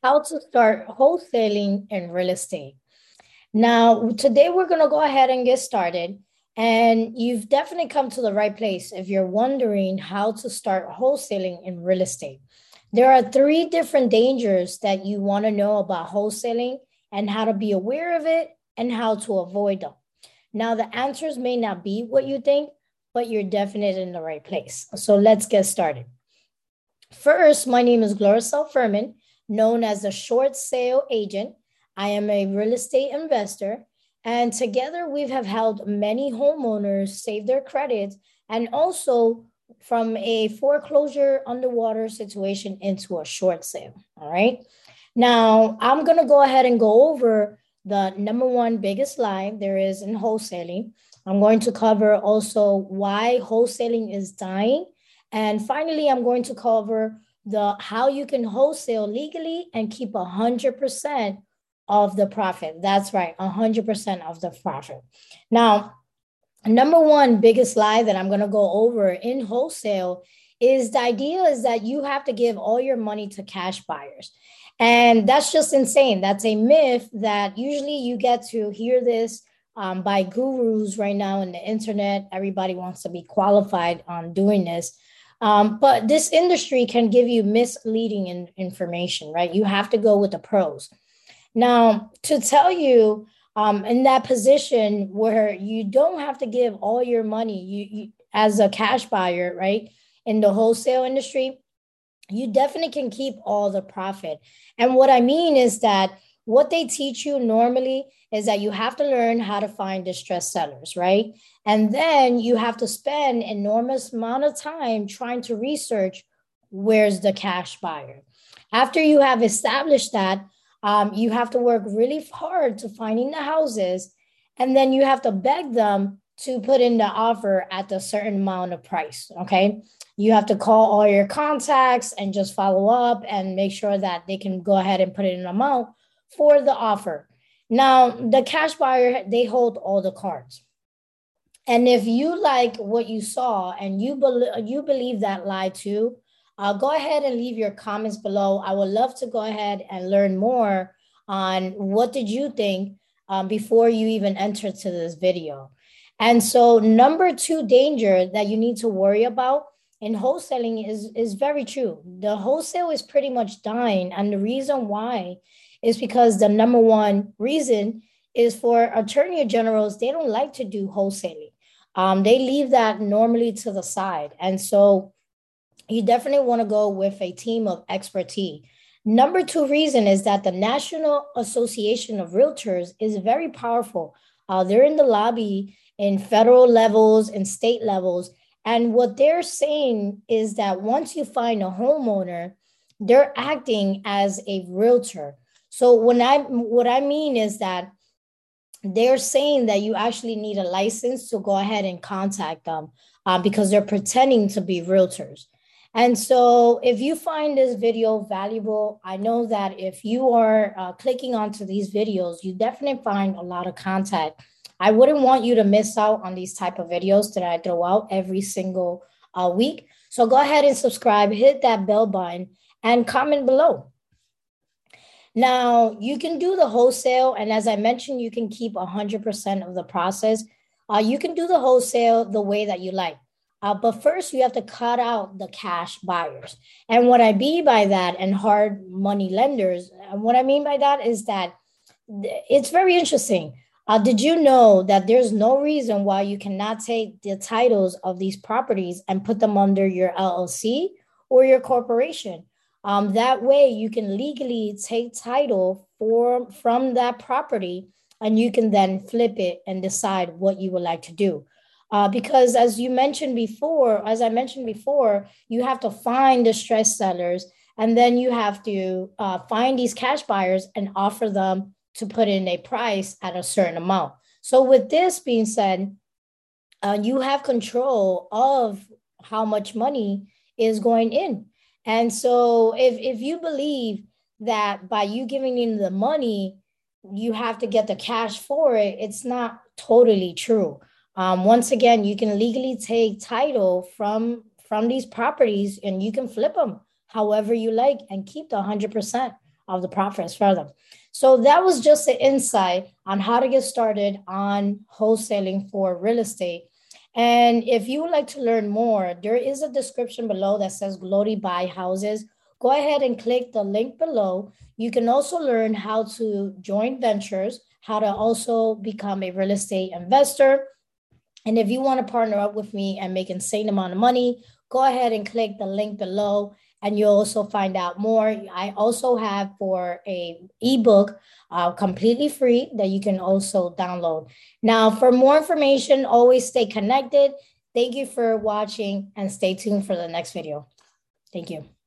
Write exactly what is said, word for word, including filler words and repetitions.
How to start wholesaling in real estate. Now, today we're going to go ahead and get started. And you've definitely come to the right place if you're wondering how to start wholesaling in real estate. There are three different dangers that you want to know about wholesaling and how to be aware of it and how to avoid them. Now, the answers may not be what you think, but you're definitely in the right place. So let's get started. First, my name is Gloricel Furman, known as the short sale agent. I am a real estate investor, and together we have helped many homeowners save their credits and also from a foreclosure underwater situation into a short sale. All right. Now, I'm going to go ahead and go over the number one biggest lie there is in wholesaling. I'm going to cover also why wholesaling is dying. And finally, I'm going to cover the how you can wholesale legally and keep one hundred percent of the profit. That's right, one hundred percent of the profit. Now, number one biggest lie that I'm going to go over in wholesale is the idea is that you have to give all your money to cash buyers. And that's just insane. That's a myth that usually you get to hear this um, by gurus right now in the internet. Everybody wants to be qualified on doing this. Um, but this industry can give you misleading in, information, right? You have to go with the pros. Now, to tell you um, in that position where you don't have to give all your money you, you as a cash buyer, right? In the wholesale industry, you definitely can keep all the profit. And what I mean is that what they teach you normally is that you have to learn how to find distressed sellers, right? And then you have to spend enormous amount of time trying to research where's the cash buyer. After you have established that, um, you have to work really hard to finding the houses, and then you have to beg them to put in the offer at a certain amount of price, okay? You have to call all your contacts and just follow up and make sure that they can go ahead and put in an amount for the offer. Now, the cash buyer, they hold all the cards. And if you like what you saw and you, be- you believe that lie too, uh, go ahead and leave your comments below. I would love to go ahead and learn more on what did you think um, before you even entered to this video. And so number two danger that you need to worry about in wholesaling is, is very true. The wholesale is pretty much dying. And the reason why is because the number one reason is for attorney generals, they don't like to do wholesaling. Um, they leave that normally to the side. And so you definitely want to go with a team of expertise. Number two reason is that the National Association of Realtors is very powerful. Uh, they're in the lobby in federal levels and state levels. And what they're saying is that once you find a homeowner, they're acting as a realtor. So when I what I mean is that they're saying that you actually need a license to go ahead and contact them uh, because they're pretending to be realtors. And so if you find this video valuable, I know that if you are uh, clicking onto these videos, you definitely find a lot of content. I wouldn't want you to miss out on these type of videos that I throw out every single uh, week. So go ahead and subscribe, hit that bell button, and comment below. Now, you can do the wholesale, and as I mentioned, you can keep one hundred percent of the process. Uh, you can do the wholesale the way that you like. Uh, but first, you have to cut out the cash buyers. And what I mean by that, and hard money lenders, and what I mean by that is that it's very interesting. Uh, did you know that there's no reason why you cannot take the titles of these properties and put them under your L L C or your corporation? Um, that way you can legally take title for from that property, and you can then flip it and decide what you would like to do. Uh, because as you mentioned before, as I mentioned before, you have to find distressed sellers, and then you have to uh, find these cash buyers and offer them to put in a price at a certain amount. So with this being said, uh, you have control of how much money is going in. And so if, if you believe that by you giving in the money, you have to get the cash for it, it's not totally true. Um, once again, you can legally take title from, from these properties and you can flip them however you like and keep the one hundred percent of the profits further. So that was just the insight on how to get started on wholesaling for real estate. And if you would like to learn more, there is a description below that says Glody Buy Houses. Go ahead and click the link below. You can also learn how to join ventures, how to also become a real estate investor. And if you want to partner up with me and make insane amount of money, go ahead and click the link below and you'll also find out more. I also have for a ebook uh, completely free that you can also download. Now, for more information, always stay connected. Thank you for watching and stay tuned for the next video. Thank you.